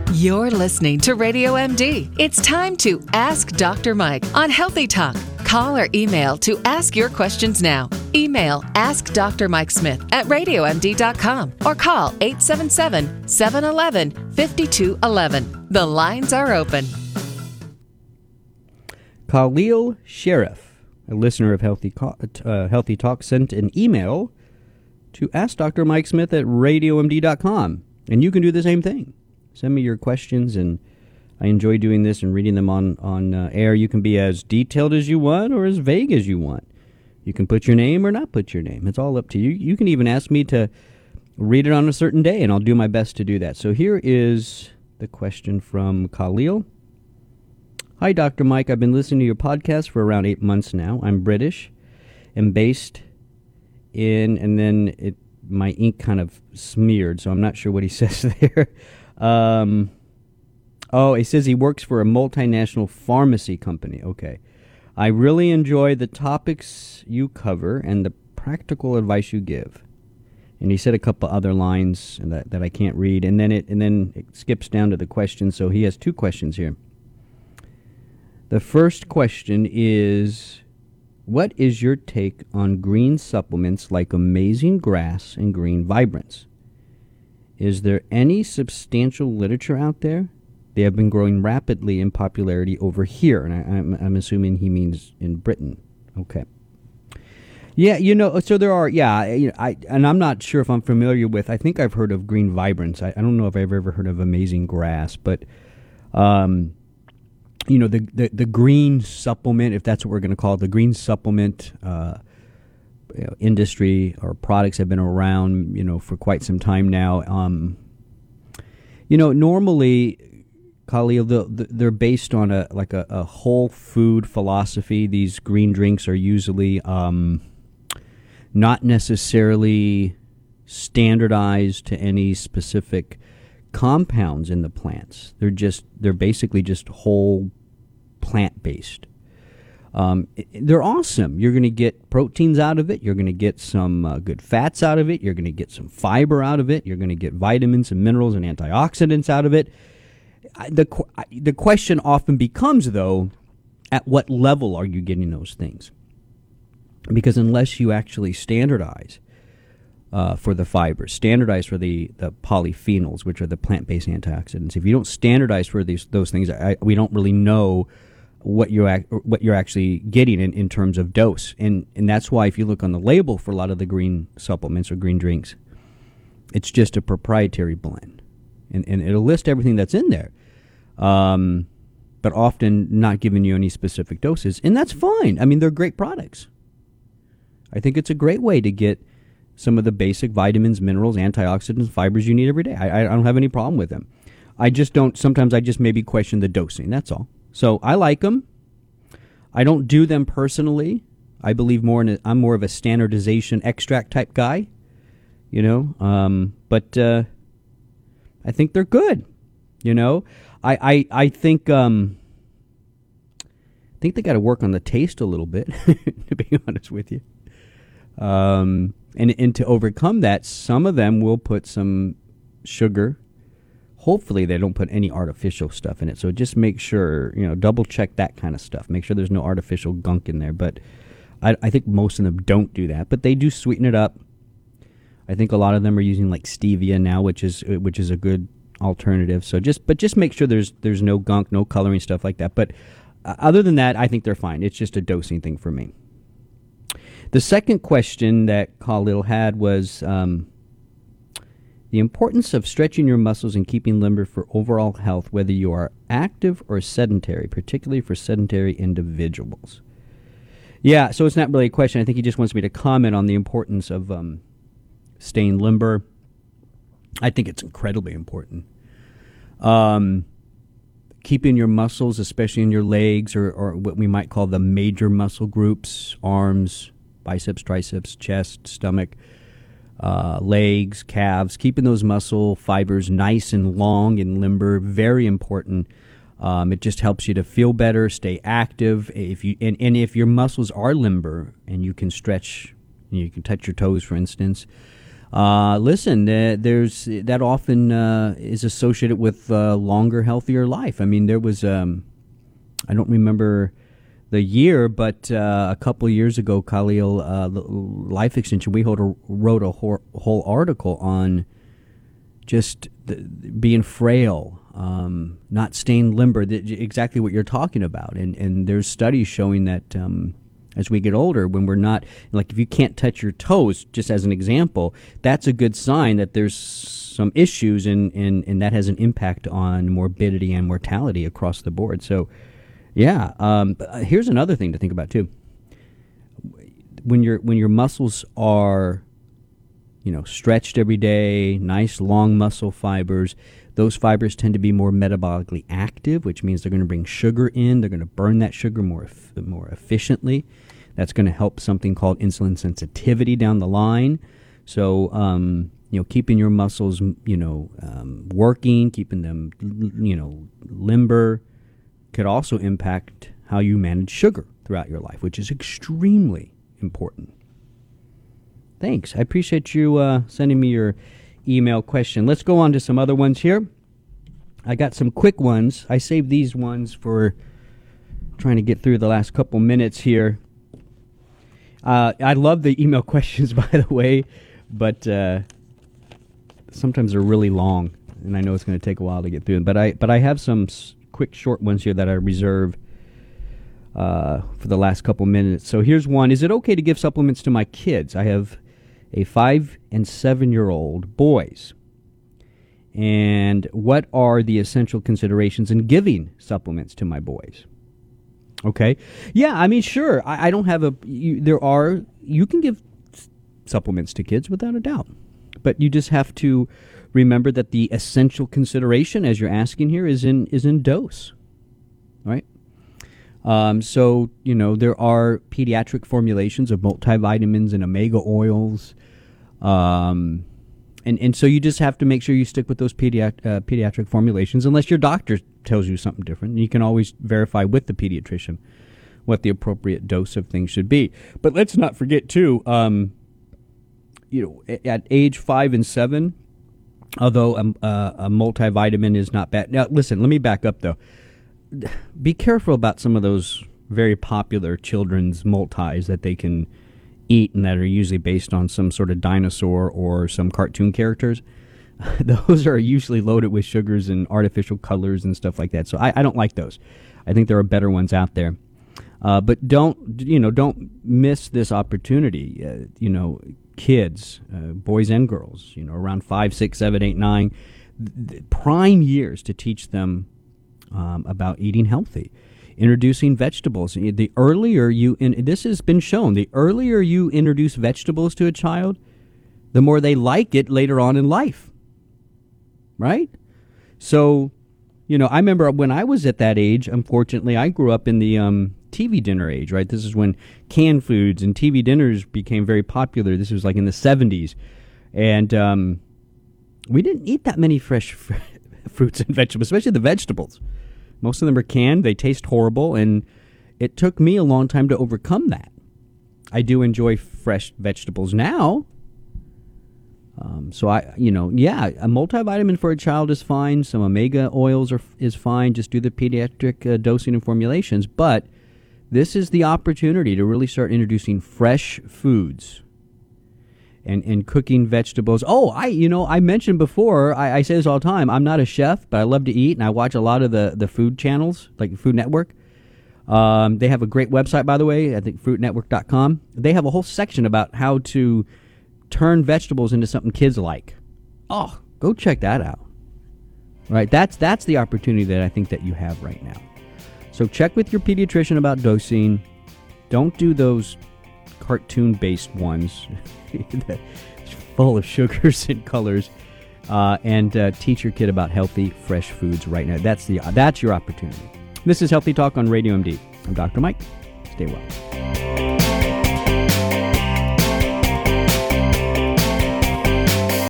You're listening to Radio MD. It's time to Ask Dr. Mike on Healthy Talk. Call or email to ask your questions now. Email Ask Dr. Mike Smith at radiomd.com or call 877-711-5211. The lines are open. Khalil Sheriff, a listener of Healthy Talk, sent an email to Ask Dr. Mike Smith at radiomd.com. And you can do the same thing. Send me your questions, and I enjoy doing this and reading them on air. You can be as detailed as you want or as vague as you want. You can put your name or not put your name. It's all up to you. You can even ask me to read it on a certain day, and I'll do my best to do that. So here is the question from Khalil. Hi, Dr. Mike. I've been listening to your podcast for around 8 months now. I'm British and based in, and then my ink kind of smeared, so I'm not sure what he says there. He says he works for a multinational pharmacy company. Okay. I really enjoy the topics you cover and the practical advice you give. And he said a couple other lines that I can't read, and then it skips down to the question. So he has two questions here. The first question is, what is your take on green supplements like Amazing Grass and Green Vibrance? Is there any substantial literature out there? They have been growing rapidly in popularity over here, and I'm assuming he means in Britain. Okay. Yeah, so there are, and I'm not sure if I'm familiar with, I think I've heard of Green Vibrance. I don't know if I've ever heard of Amazing Grass, but, the green supplement, if that's what we're going to call it, the green supplement industry or products have been around, for quite some time now. Normally, Khalil, they're based on a whole food philosophy. These green drinks are usually not necessarily standardized to any specific compounds in the plants. They're basically just whole plant-based. They're awesome. You're going to get proteins out of it. You're going to get some good fats out of it. You're going to get some fiber out of it. You're going to get vitamins and minerals and antioxidants out of it. The question often becomes, though, at what level are you getting those things? Because unless you actually standardize for the fibers, standardize for the polyphenols, which are the plant-based antioxidants, if you don't standardize for those things, we don't really know what you're actually getting in terms of dose. And that's why if you look on the label for a lot of the green supplements or green drinks, it's just a proprietary blend. And it'll list everything that's in there, but often not giving you any specific doses. And that's fine. I mean, they're great products. I think it's a great way to get some of the basic vitamins, minerals, antioxidants, fibers you need every day. I don't have any problem with them. Sometimes I just maybe question the dosing. That's all. So I like them. I don't do them personally. I believe I'm more of a standardization extract type guy, but I think they're good. I think they got to work on the taste a little bit, to be honest with you. And to overcome that, some of them will put some sugar. Hopefully they don't put any artificial stuff in it. So just make sure, double check that kind of stuff. Make sure there's no artificial gunk in there. But I think most of them don't do that. But they do sweeten it up. I think a lot of them are using like stevia now, which is a good alternative. So just make sure there's no gunk, no coloring, stuff like that. But other than that, I think they're fine. It's just a dosing thing for me. The second question that Khalil had was the importance of stretching your muscles and keeping limber for overall health, whether you are active or sedentary, particularly for sedentary individuals. Yeah, so it's not really a question. I think he just wants me to comment on the importance of staying limber. I think it's incredibly important. Keeping your muscles, especially in your legs or what we might call the major muscle groups, arms, biceps, triceps, chest, stomach, legs, calves, keeping those muscle fibers nice and long and limber, very important. It just helps you to feel better, stay active. If your muscles are limber and you can stretch, you can touch your toes, for instance, Listen, there's that often is associated with longer, healthier life. I mean, there was I don't remember the year, but a couple years ago, Khalil, Life Extension, we wrote a whole article on just being frail, not staying limber, exactly what you're talking about. And there's studies showing that as we get older, when we're not, like if you can't touch your toes, just as an example, that's a good sign that there's some issues and that has an impact on morbidity and mortality across the board. So, yeah, here's another thing to think about too. When your muscles are, stretched every day, nice long muscle fibers, those fibers tend to be more metabolically active, which means they're going to bring sugar in. They're going to burn that sugar more efficiently. That's going to help something called insulin sensitivity down the line. So, keeping your muscles, working, keeping them, limber, could also impact how you manage sugar throughout your life, which is extremely important. Thanks. I appreciate you sending me your email question. Let's go on to some other ones here. I got some quick ones. I saved these ones for trying to get through the last couple minutes here. I love the email questions, by the way, but sometimes they're really long, and I know it's going to take a while to get through them. But I have some quick, short ones here that I reserve for the last couple minutes. So here's one. Is it okay to give supplements to my kids? I have a 5 and 7-year-old boys. And what are the essential considerations in giving supplements to my boys? Okay. Yeah, I mean, sure. I don't have you can give supplements to kids without a doubt. But you just have to remember that the essential consideration, as you're asking here, is in dose. Right? So, there are pediatric formulations of multivitamins and omega oils. And so you just have to make sure you stick with those pediatric formulations, unless your doctor tells you something different. You can always verify with the pediatrician what the appropriate dose of things should be. But let's not forget, too, at age 5 and 7, although a multivitamin is not bad. Now, listen, let me back up, though. Be careful about some of those very popular children's multis that they can eat and that are usually based on some sort of dinosaur or some cartoon characters. Those are usually loaded with sugars and artificial colors and stuff like that. So I don't like those. I think there are better ones out there. But don't miss this opportunity. Kids, boys and girls, around 5, 6, 7, 8, 9, prime years to teach them about eating healthy. Introducing vegetables. The earlier this has been shown, the earlier you introduce vegetables to a child, the more they like it later on in life. Right? So, I remember when I was at that age, unfortunately, I grew up in the TV dinner age, right? This is when canned foods and TV dinners became very popular. This was like in the 70s. And we didn't eat that many fresh fruits and vegetables, especially the vegetables. Most of them are canned. They taste horrible, and it took me a long time to overcome that. I do enjoy fresh vegetables now. So a multivitamin for a child is fine. Some omega oils is fine. Just do the pediatric dosing and formulations. But this is the opportunity to really start introducing fresh foods and cooking vegetables. Oh, I mentioned before, I say this all the time, I'm not a chef, but I love to eat, and I watch a lot of the food channels, like Food Network. They have a great website, by the way, I think fruitnetwork.com. They have a whole section about how to turn vegetables into something kids like. Oh, go check that out. Right, that's the opportunity that I think that you have right now. So check with your pediatrician about dosing. Don't do those cartoon-based ones full of sugars and colors, and teach your kid about healthy, fresh foods right now. That's your opportunity. This is Healthy Talk on Radio MD. I'm Dr. Mike. Stay well.